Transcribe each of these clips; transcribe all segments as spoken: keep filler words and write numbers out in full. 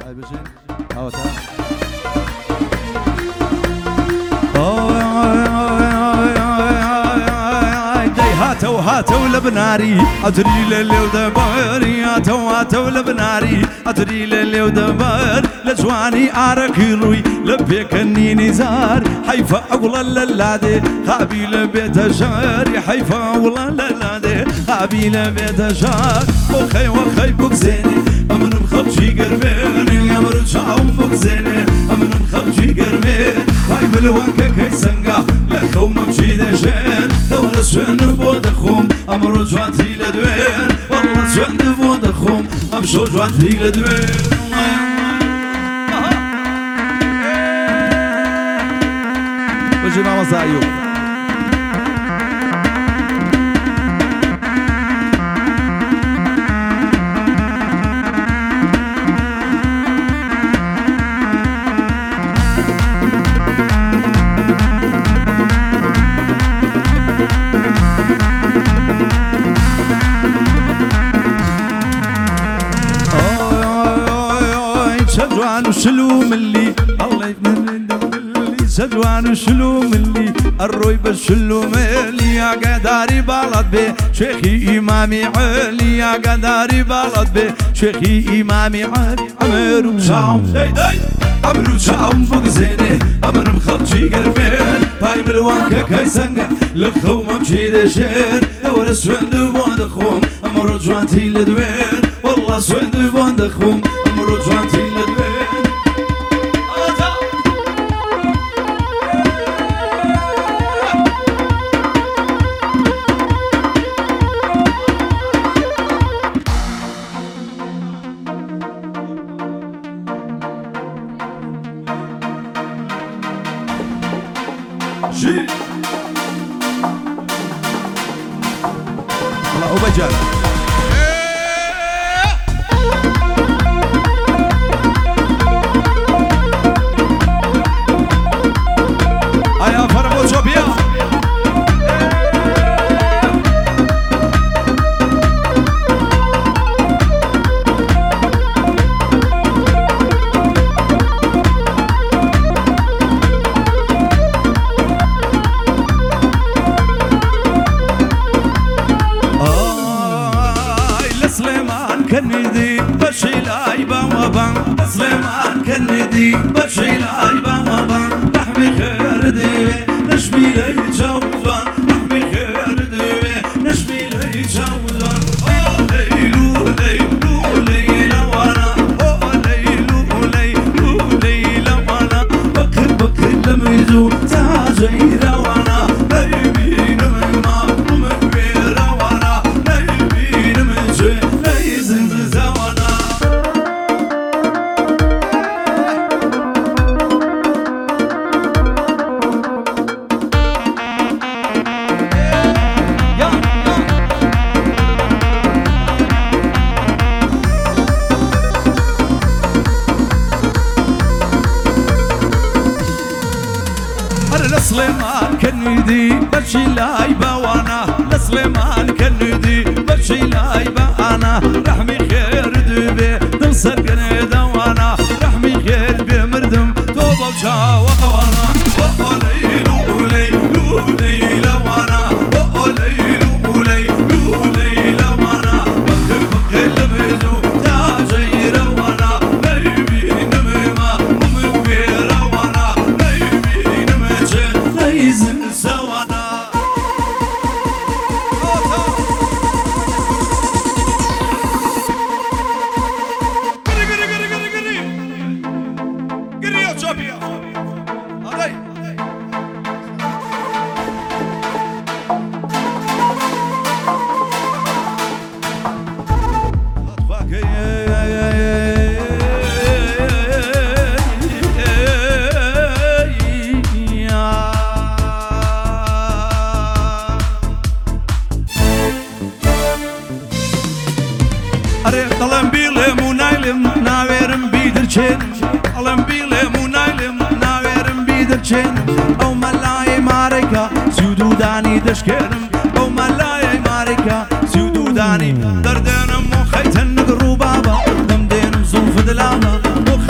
هاي بجين هاو تا هاتو هاتو لبناري أدري للي ودباري هاتو هاتو لبناري أدري للي ودبار لجواني أركي روي لبيك النيني زار حيفا أولا للادي خابي لبيت شاري حيفا أولا للادي خابي لبيت شار وخي وخي بوكزيني أمن مخبشي قربيني أمر شاوم بوكزيني أمن مخبشي قربيني هاي بالوانكا كي سنقا لخو ممشي دشين دولة شن بود خوم امرو جوانتی لدوین والله شن بود خوم امشو جوانتی لدوین بجي ماما سايو سجوان شلو ملي الله يفنن ملي سجوان شلو ملي الروي بشلو ملي يا قداري بلد بي شيخي إمامي علي يا قداري بلد بي شيخي إمامي علي عمرو شاوم عمرو شاوم فوق زيني عمرو مخلشي قربين باي بالوانكا كيسنقا لخو ممشي دشين ورا سوند بوند خوم عمرو جوانتي لدوين والله سوند بوند خوم عمرو جوانتي لدوين شيل الله وبجر ايا فرمو جوبيا كندي بشيل عيبا وبان سليمان كندي بشيل عيبا وبان لحمي خير ديوي نشمي لي جوزان لحمي خير ديوي نشمي لي جوزان او ليلو ليلو ليلة وانا او ليلو ليلو ليلة وانا بكر بكر لميزو تاجي روانا نايبين من ما ومن بير روانا نايبين من شي سليمان كندي بشيل عيبا وانا لسليمان كندي بشيل عيبا انا رحمي خير دوبي دل سرقني وانا رحمي خير بمردم توبه وشاوة وانا وقوليلو ليلو ليلة وانا وقوليلو ليلو ليلة وانا بخر بخر لميزو تاجي روانا نايبين مما ومن بير وانا نايبين مجن ليزن سوانا قري قري قري قري قري قري يا جابيا علي Alem bilem unaylem naverim bidir çen Alem bilem unaylem naverim bidir çen O malay marika sududani deşkerim O malay marika sududani derdenim mu khaytan nqru baba damdenim zulf dilama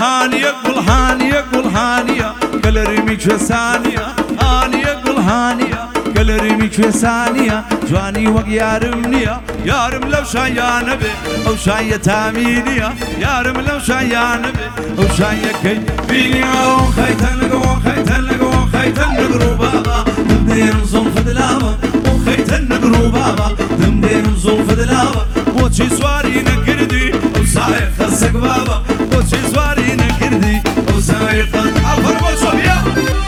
هانية قول هانية قول هانية قال ريميك شو ثانية هانية قول هانية قال ريميك شو ثانية جواني وق يارمنية يارم لو شايا نبي أو شايا تامينية يارم لو شايا نبي أو شايا كي فيني أو خيتن لقو خيتن لقو خيتن نقرو بابا دمدين زلف دلابا وخيتن نقرو بابا دمدين زلف دلابا وشي سواري نكردي وسايق خسك بابا وشي سواري نكردي وسايق عفر وصبيا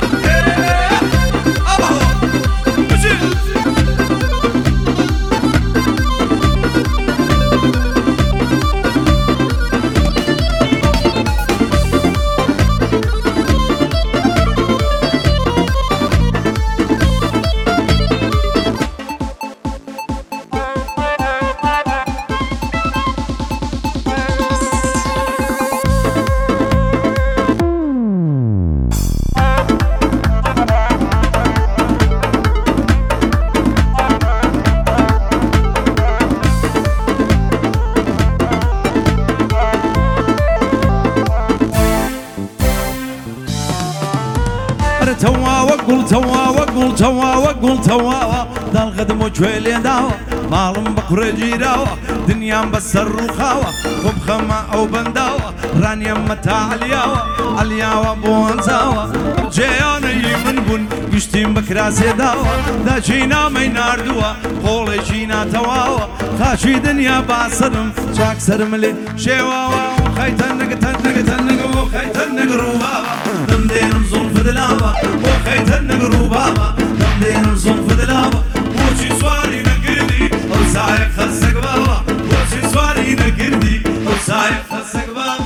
توا وقول توا وقول توا وقول توا دال غدم وجويلي داوا مالم بقر جيراوا دنيا بسر وخاوا وبخما او بنداوا رانيا متاع الياوا الياوا بوانزاوا جياني من بن قشتين بكراسي داوا دا جينا مينار دوا قولي جينا تواوا خاشي دنيا باصرم شاك سرملي شيواوا خيتنك تنك تنك وخيتنك روبابا دمدين زلف دلابا وخيتنك روبابا دمدين زلف دلابا وشي سواري نكردي وسايق خسك بابا وشي سواري نكردي وسايق خسك بابا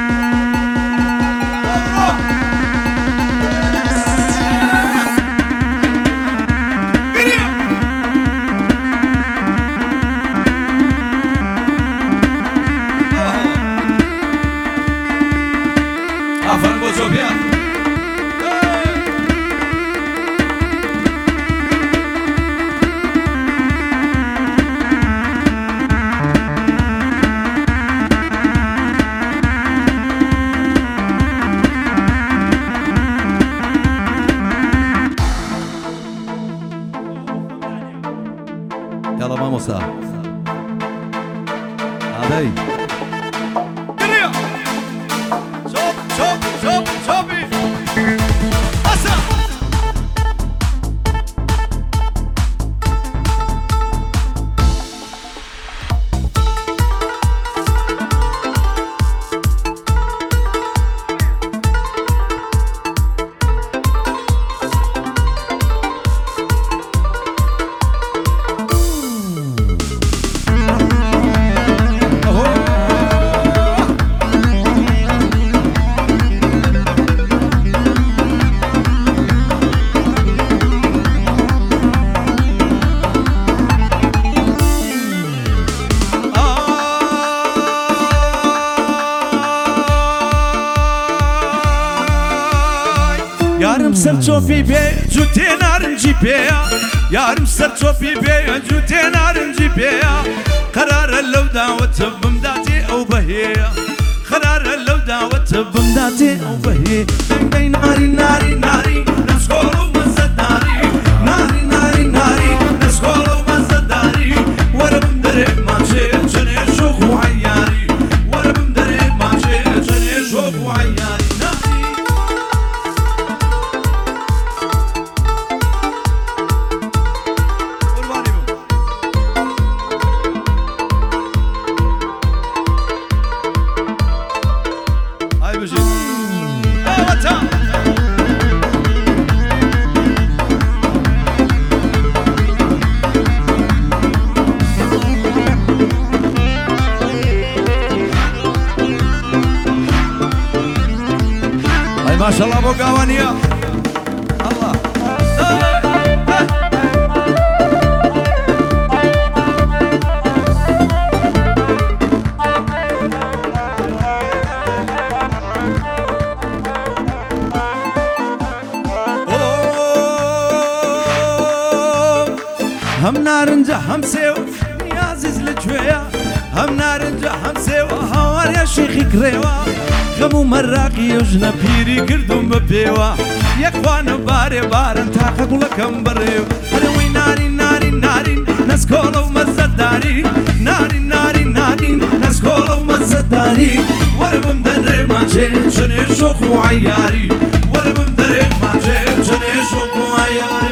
يلا ماموسا هذي قرية شوف شوف شوف شوفي أسا يارم سر شوفي بي جوتين ارنجي بيا يارم سر شوفي بي جوتين ارنجي بيا قرار لو دعوت بمداتي او بهيا قرار لو دعوت بمداتي او بهيا بين ناري ناري ناري نسكولو مزداري ناري ناري ناري نسكولو مزداري ورا بمدرب ماشي جني شوف وعياري ورا بمدرب ماشي جني شوف وعياري ما شاء الله ابو قوانيه الله هم نارنجة هم سيو يا عزيز الجوية هم نارنجة هم سيو هاواریا شێخی کرێوە غەم و مەراقی و ژنە پیری کردوم بە پێوە یەکوانە بارێ بارن تاقە گوڵەکەم بڕێو هەرەوەی نارین نارین نارین نەسکۆڵە و مەزەداری نارین نارین نارین نەسکۆڵە و مەزەداری وەرە بم دەرێ ماچێ چنێ شۆخ و عەیاری وەرە بم دەرێ ماچێ چنێ شۆخ و عەیاری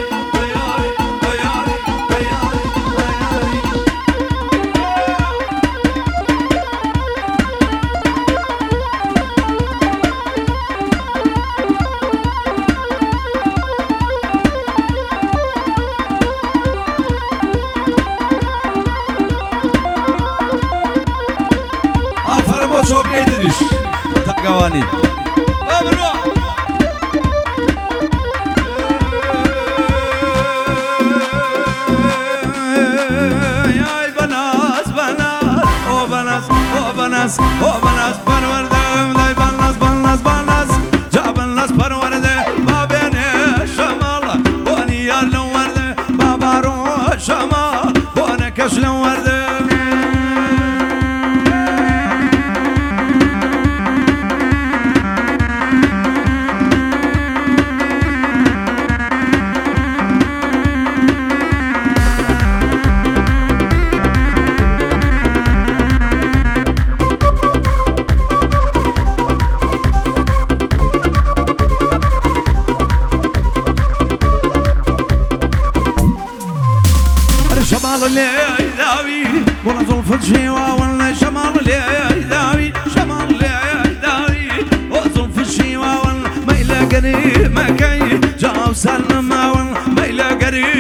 çok iyidir Takavani. Abro. Ay banas banas, o banas, o banas, o banas parvardem, day banas banas banas, jabanas parvarde, babene şamala, bani yarlım vardı, babaro şama, bana kaşlım vardı. شمال الليل داوي ولا زلف الشيوة ولا شمال الليل داوي شمال الليل داوي وزلف الشيوة ولا ما يلاقي ما كي جاو سلم ولا ما يلاقي